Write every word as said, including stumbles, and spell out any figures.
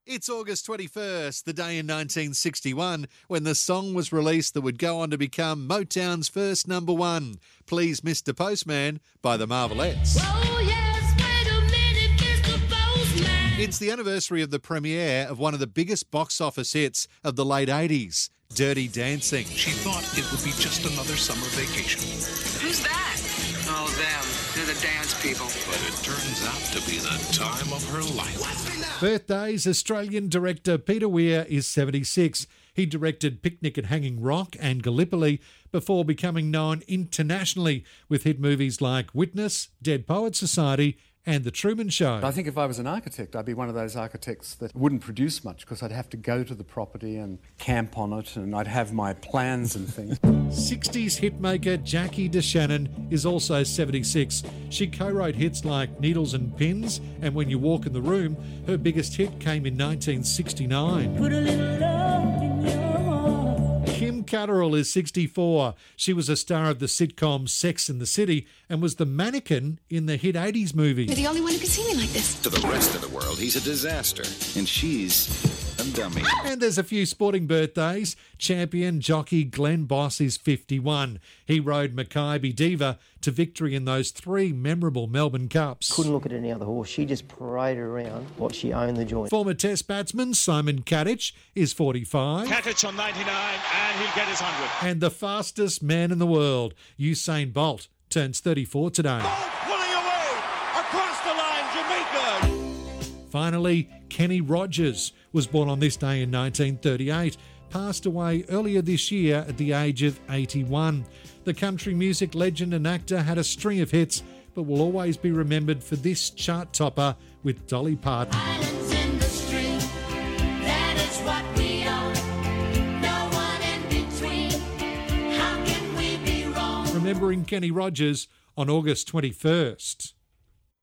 It's August twenty-first, the day in nineteen sixty-one, when the song was released that would go on to become Motown's first number one, Please Mister Postman, by the Marvelettes. Oh yes, wait a minute, Mister Postman. It's the anniversary of the premiere of one of the biggest box office hits of the late eighties, Dirty Dancing. She thought it would be just another summer vacation. Who's that? Oh, them. They're the dance people. But it turns out to be the time of her life. Birthdays, Australian director Peter Weir is seventy-six. He directed Picnic at Hanging Rock and Gallipoli before becoming known internationally with hit movies like Witness, Dead Poets Society and The Truman Show. I think if I was an architect, I'd be one of those architects that wouldn't produce much because I'd have to go to the property and camp on it and I'd have my plans and things. sixties hitmaker Jackie DeShannon is also seventy-six. She co-wrote hits like Needles and Pins and When You Walk in the Room. Her biggest hit came in nineteen sixty-nine. Put a little love in your heart. Kim Cattrall is sixty-four. She was a star of the sitcom Sex and the City and was the mannequin in the hit eighties movie. You're the only one who can see me like this. To the rest of the world, he's a disaster. And she's a dummy. And there's a few sporting birthdays. Champion jockey Glenn Boss is fifty-one. He rode Makybe Diva to victory in those three memorable Melbourne Cups. Couldn't look at any other horse. She just paraded around like she owned the joint. Former Test batsman Simon Katich is forty-five. Katich on ninety-nine and he'll get his one hundred. And the fastest man in the world, Usain Bolt, turns thirty-four today. Bolt pulling away across the line, Jamaica. Finally, Kenny Rogers was born on this day in nineteen thirty-eight, passed away earlier this year at the age of eighty-one. The country music legend and actor had a string of hits, but will always be remembered for this chart topper with Dolly Parton. Islands in the stream, that is what we are. No one in between. How can we be wrong? Remembering Kenny Rogers on August twenty-first.